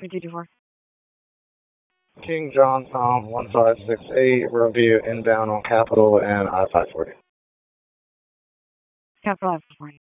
224. King John Tom 1568, Review inbound on Capitol and I-540. Capital F40.